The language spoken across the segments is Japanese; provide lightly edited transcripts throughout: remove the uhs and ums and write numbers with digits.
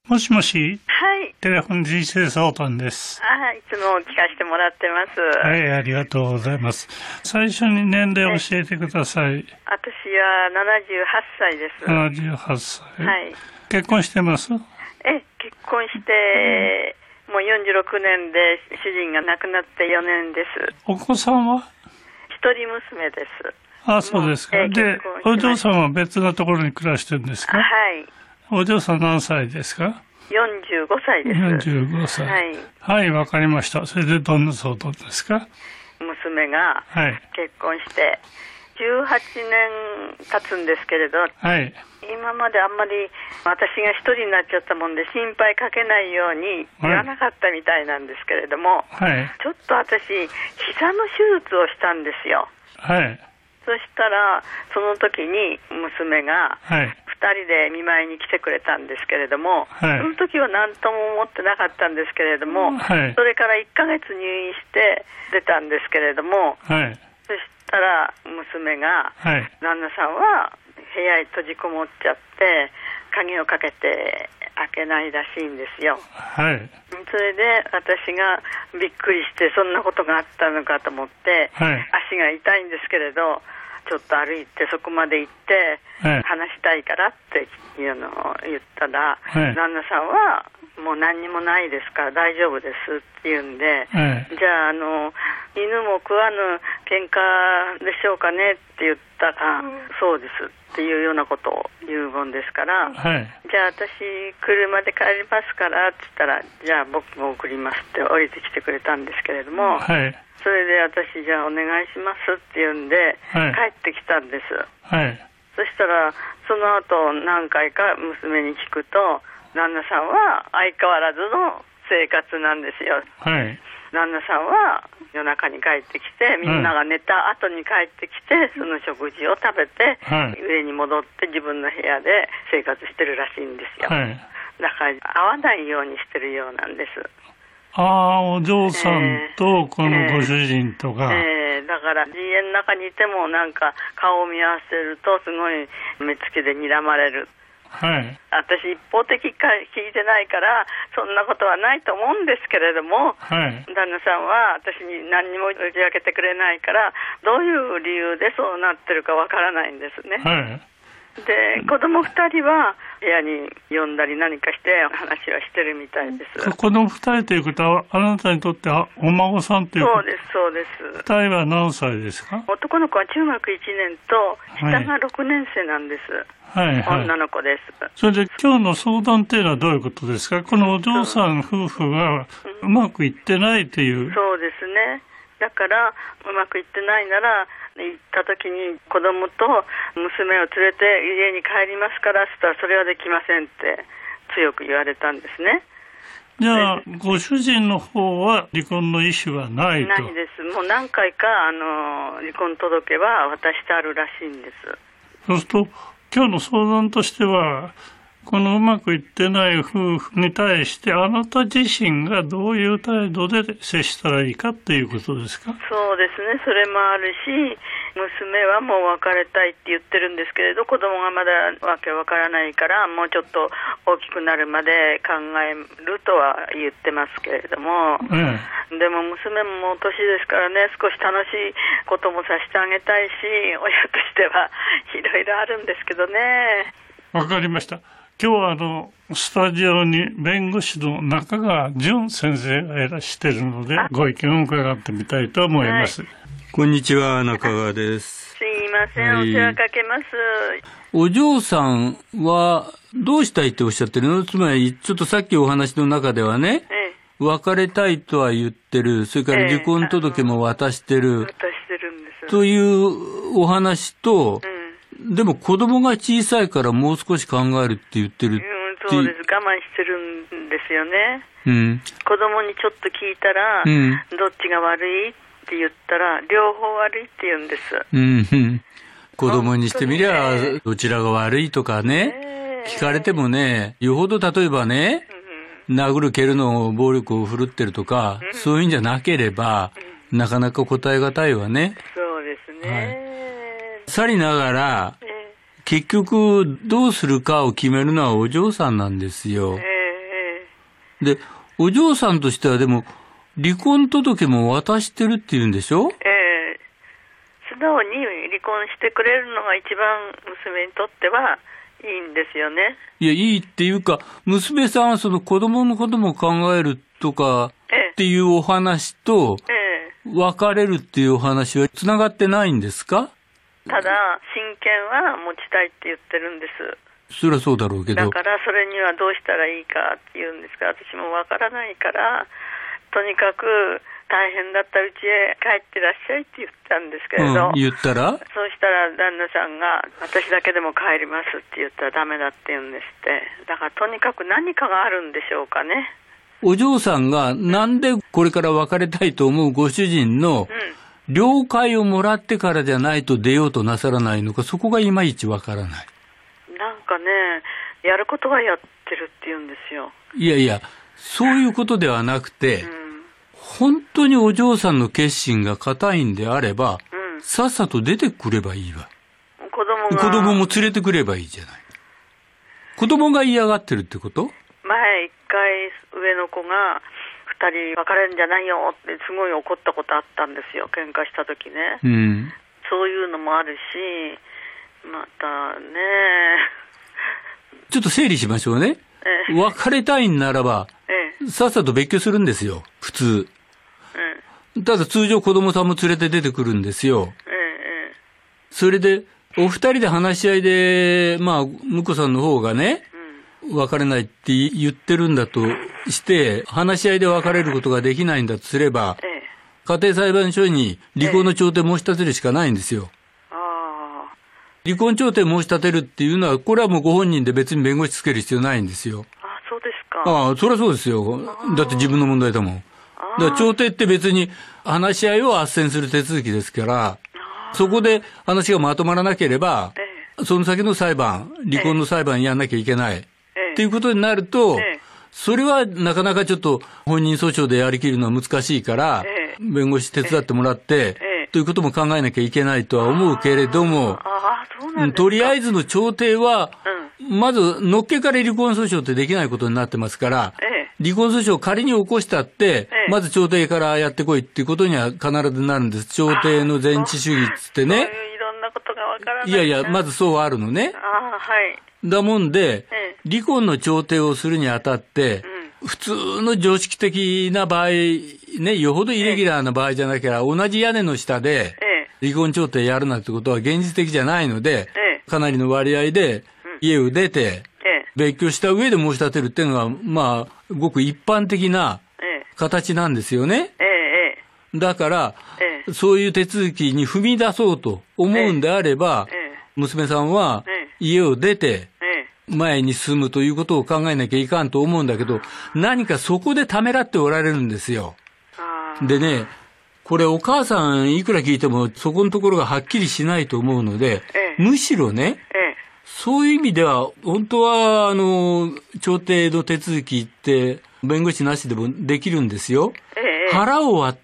もしもし、 はい。 テレフォン人生相談です。 いつも聞かせてもらってます。 はい、ありがとうございます。最初に年齢を教えてください。 私は78歳です。 78歳。 はい。 結婚してます？ 結婚して、もう46年で主人が亡くなって4年です。 お子さんは？ 一人娘です。 そうですか。で、お嬢さんは別のところに暮らしてるんですか？ はい。 お嬢さん何歳ですか ？45歳です。 45歳。はい、わかりました。それでどんな相談ですか？ 娘が結婚して18年経つんですけれど、今まであんまり私が一人になっちゃったもんで心配かけないように言わなかったみたいなんですけれども、ちょっと私膝の手術をしたんですよ。そしたらその時に娘が2人で見舞いに来てくれたんですけれども、その時は何とも思ってなかったんですけれども、それから1ヶ月入院して出たんですけれども、そしたら娘が、旦那さんは部屋に閉じこもっちゃって鍵をかけて開けないらしいんですよ。それで私がびっくりしてそんなことがあったのかと思って、足が痛いんですけれどちょっと歩いてそこまで行って、話したいからっていうのを言ったら、旦那さんはもう何にもないですから大丈夫ですって言うんで、じゃあ犬も食わぬ喧嘩でしょうかねって言ったら、そうですっていうようなことを言うもんですから、じゃあ私車で帰りますからって言ったら、じゃあ僕も送りますって降りてきてくれたんですけれども、それで私じゃあお願いしますって言うんで、帰ってきたんです。そしたらその後何回か娘に聞くと、旦那さんは相変わらずの生活なんですよ。旦那さんは夜中に帰ってきて、みんなが寝た後に帰ってきて、その食事を食べて、上に戻って自分の部屋で生活してるらしいんですよ。だから会わないようにしてるようなんです。 お嬢さんとこのご主人とか、 だから家の中にいてもなんか顔を見合わせるとすごい目つきで睨まれる。私一方的か聞いてないからそんなことはないと思うんですけれども、旦那さんは私に何にも打ち明けてくれないから、どういう理由でそうなってるかわからないんですね。で、子供2人は部屋に呼んだり何かして話はしてるみたいです。 子供2人ということはあなたにとってはお孫さんということ？ そうです。 2人は何歳ですか？ 男の子は中学1年と下が6年生なんです。女の子です。 それで今日の相談っていうのはどういうことですか？このお嬢さん夫婦がうまくいってないという。 そうですね。だからうまくいってないなら行った時に子供と娘を連れて家に帰りますからって言ったら、それはできませんって強く言われたんですね。 じゃあご主人の方は離婚の意思はないと？ ないです。もう何回か離婚届は渡してあるらしいんです。 そうすると今日の相談としては、このうまくいってない夫婦に対してあなた自身がどういう態度で接したらいいかっていうことですか？ そうですね。それもあるし、娘はもう別れたいって言ってるんですけれど、子供がまだわけわからないからもうちょっと大きくなるまで考えるとは言ってますけれども、でも娘ももう年ですからね、少し楽しいこともさせてあげたいし、親としてはいろいろあるんですけどね。 わかりました。今日はスタジオに弁護士の中川淳先生がいらしているので、ご意見を伺ってみたいと思います。 こんにちは、中川です。 すいません、お世話かけます。 お嬢さんはどうしたいっておっしゃってるの？つまりちょっとさっきお話の中ではね、別れたいとは言ってる、それから離婚届も渡してる、 んですというお話と、でも子供が小さいからもう少し考えるって言ってるって、 そうです。我慢してるんですよね。子供にちょっと聞いたら、どっちが悪いって言ったら両方悪いって言うんです。 子供にしてみりゃどちらが悪いとかね、聞かれてもね、よほど例えばね、殴る蹴るの暴力を振るってるとか、そういうんじゃなければ、なかなか答えがたいわね。 そうですね。 さりながら、結局どうするかを決めるのはお嬢さんなんですよ。 で、お嬢さんとしてはでも、離婚届も渡してるって言うんでしょ？ 素直に離婚してくれるのが一番娘にとってはいいんですよね。 いや、いいっていうか、娘さんはその子供のことも考えるとかっていうお話と、別れるっていうお話はつながってないんですか？ ただ、親権は持ちたいって言ってるんです。 そりゃそうだろうけど。 だからそれにはどうしたらいいかって言うんですが、私もわからないから、とにかく大変だったうちへ帰ってらっしゃいって言ったんですけれど、 言ったら？ そうしたら旦那さんが私だけでも帰りますって言ったらダメだって言うんですって。だからとにかく何かがあるんでしょうかね。 お嬢さんがなんでこれから別れたいと思うご主人の了解をもらってからじゃないと出ようとなさらないのか、そこがいまいちわからない。 なんかね、やることはやってるって言うんですよ。 いやいや、そういうことではなくて、本当にお嬢さんの決心が固いんであれば、さっさと出てくればいいわ。子供も連れてくればいいじゃない。子供が嫌がってるってこと？ 前一回上の子が2人別れるんじゃないよってすごい怒ったことあったんですよ。喧嘩した時ね。そういうのもあるし、またね。 ちょっと整理しましょうね。別れたいんならば、さっさと別居するんですよ、普通。ただ通常子供さんも連れて出てくるんですよ。それで、お二人で話し合いで、婿さんの方がね、別れないって言ってるんだとして、話し合いで別れることができないんだとすれば、家庭裁判所に離婚の調停申し立てるしかないんですよ。離婚調停申し立てるっていうのは、これはもうご本人で別に弁護士つける必要ないんですよ。 そうですか。 そりゃそうですよ。だって自分の問題だもん。だから調停って別に話し合いを斡旋する手続きですから、そこで話がまとまらなければ、その先の裁判、離婚の裁判やんなきゃいけない。っていうことになると、それはなかなかちょっと本人訴訟でやりきるのは難しいから、弁護士手伝ってもらって、ということも考えなきゃいけないとは思うけれども、とりあえずの調停は、まず、のっけから離婚訴訟ってできないことになってますから、離婚訴訟を仮に起こしたって、まず調停からやってこいっていうことには必ずなるんです。調停の前置主義っつってね。 そういういろんなことがわからない。 いや、まずそうあるのね。だもんで、離婚の調停をするにあたって、普通の常識的な場合、ね、よほどイレギュラーな場合じゃなきゃ、同じ屋根の下で、離婚調停やるなんてことは現実的じゃないので、かなりの割合で家を出て、別居した上で申し立てるっていうのが、ごく一般的な形なんですよね。だから、そういう手続きに踏み出そうと思うんであれば、娘さんは家を出て、前に進むということを考えなきゃいかんと思うんだけど、何かそこでためらっておられるんですよ。でね、これお母さんいくら聞いてもそこのところがはっきりしないと思うので、むしろね、そういう意味では、本当は、調停の手続きって弁護士なしでもできるんですよ。腹を割って、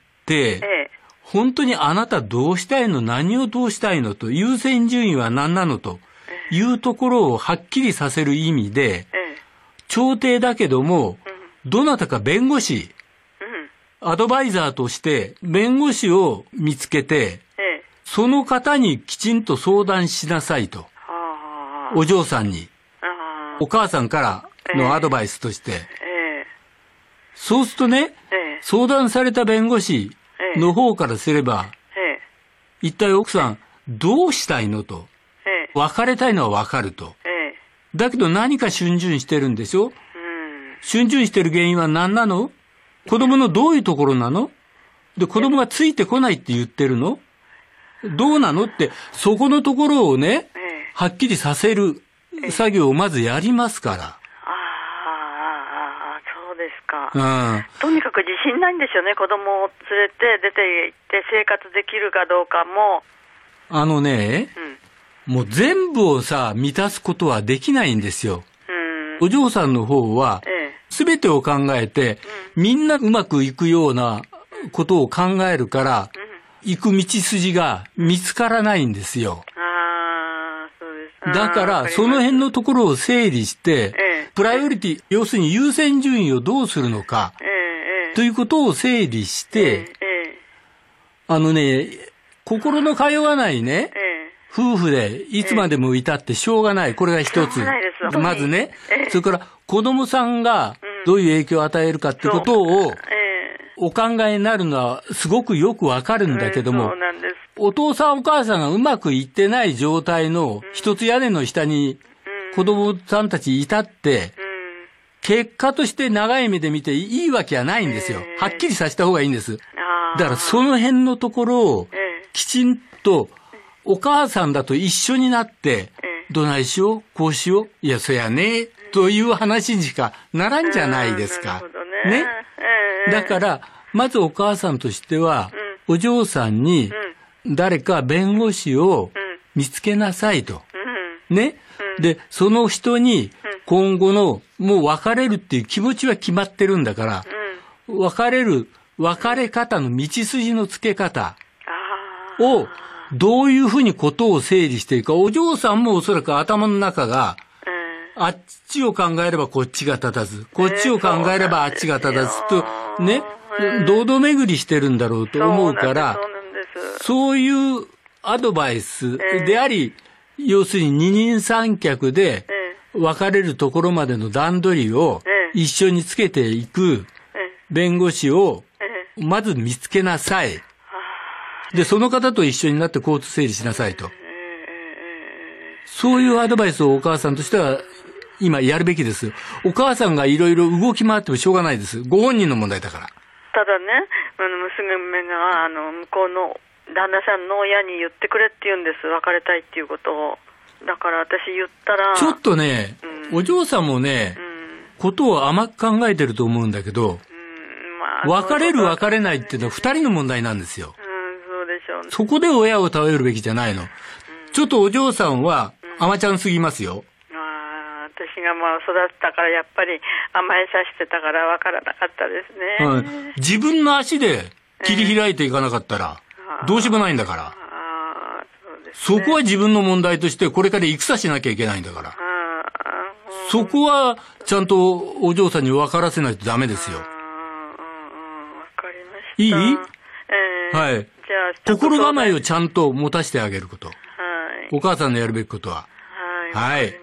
本当にあなたどうしたいの、何をどうしたいのと、優先順位は何なのというところをはっきりさせる意味で、調停だけども、どなたか弁護士、アドバイザーとして弁護士を見つけて、その方にきちんと相談しなさいと。お嬢さんに。お母さんからのアドバイスとして。そうするとね、相談された弁護士の方からすれば、一体奥さんどうしたいのと。別れたいのはわかると。だけど何か逡巡してるんでしょ？逡巡してる原因は何なの？子供のどういうところなの？で、子供がついてこないって言ってるの？どうなのって、そこのところをね、はっきりさせる作業をまずやりますから。 そうですか。とにかく自信ないんですよね。子供を連れて出て行って生活できるかどうかも。 もう全部を満たすことはできないんですよ。お嬢さんの方は、すべてを考えて、みんなうまくいくようなことを考えるから、行く道筋が見つからないんですよ。だから、その辺のところを整理して、 プライオリティ、要するに優先順位をどうするのか、ということを整理して、心の通わないね、夫婦でいつまでもいたってしょうがない。これが一つ。まずね、それから子供さんがどういう影響を与えるかってことをお考えになるのはすごくよくわかるんだけども、お父さんお母さんがうまくいってない状態の一つ屋根の下に子供さんたちいたって、結果として長い目で見ていいわけはないんですよ。はっきりさせた方がいいんです。だからその辺のところをきちんとお母さんだと一緒になって、どないしよう、こうしよう、いや、そやね、という話にしかならんじゃないですか。ね。だから、まずお母さんとしては、お嬢さんに誰か弁護士を見つけなさいと。ね。で、その人に今後の、もう別れるっていう気持ちは決まってるんだから、別れ方の道筋のつけ方を、どういうふうにことを整理していくか、お嬢さんもおそらく頭の中が、あっちを考えればこっちが立たず、こっちを考えればあっちが立たずと、ね、堂々巡りしてるんだろうと思うから、そういうアドバイスであり、要するに二人三脚で別れるところまでの段取りを一緒につけていく弁護士をまず見つけなさい。で、その方と一緒になって交通整理しなさいと。そういうアドバイスをお母さんとしては今やるべきです。お母さんがいろいろ動き回ってもしょうがないです。ご本人の問題だから。 ただね、娘が向こうの旦那さんの親に言ってくれって言うんです。別れたいっていうことを。だから私言ったら。 ちょっとね、お嬢さんもね、ことを甘く考えてると思うんだけど、別れる別れないっていうのは二人の問題なんですよ。そこで親を頼るべきじゃないの。ちょっとお嬢さんは甘ちゃんすぎますよ。 私が育ったからやっぱり甘えさせてたから分からなかったですね。 自分の足で切り開いていかなかったらどうしようもないんだから。そこは自分の問題としてこれから戦しなきゃいけないんだから。そこはちゃんとお嬢さんに分からせないとダメですよ。 分かりました。 いい？はい。心構えをちゃんと持たせてあげること。お母さんのやるべきことは。 はい。わかりました。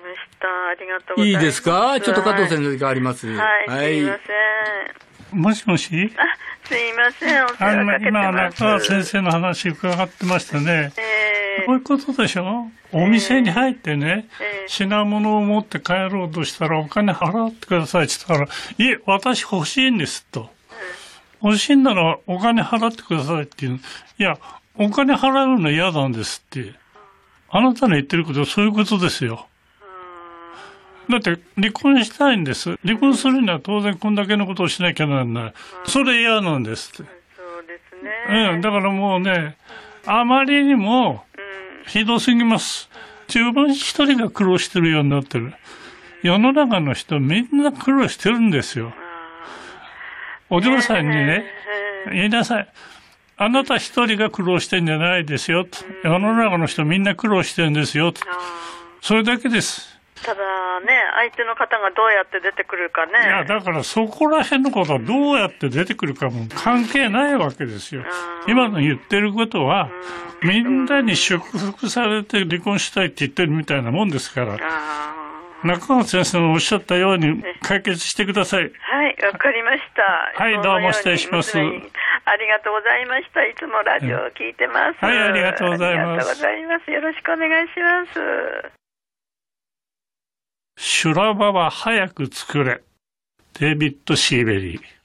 ありがとうございます。 いいですか？ちょっと加藤先生があります。 はい。すいません。 もしもし？ すいません。お世話かけてます。 今、中川先生の話伺ってましたね。こういうことでしょ？お店に入ってね、品物を持って帰ろうとしたらお金払ってくださいって言ったら、いえ、私欲しいんですと。欲しいんならお金払ってくださいっていう。いや、お金払うの嫌なんですって。あなたの言ってることはそういうことですよ。だって離婚したいんです。離婚するには当然こんだけのことをしなきゃならない。それ嫌なんですって。 そうですね。 だからもうね、あまりにもひどすぎます。自分一人が苦労してるようになってる。世の中の人みんな苦労してるんですよ。お嬢さんにね、言いなさい。あなた一人が苦労してんじゃないですよ。世の中の人みんな苦労してるんですよ。それだけです。 ただね、相手の方がどうやって出てくるかね。 いや、だからそこら辺のことはどうやって出てくるかも関係ないわけですよ。今の言ってることは、みんなに祝福されて離婚したいって言ってるみたいなもんですから。中川先生のおっしゃったように解決してください。 はい、わかりました。 はい、どうも失礼します。 ありがとうございました。いつもラジオを聞いてます。 はい、ありがとうございます。 ありがとうございます。よろしくお願いします。 修羅場は早く作れ。デイビッド・シーベリー。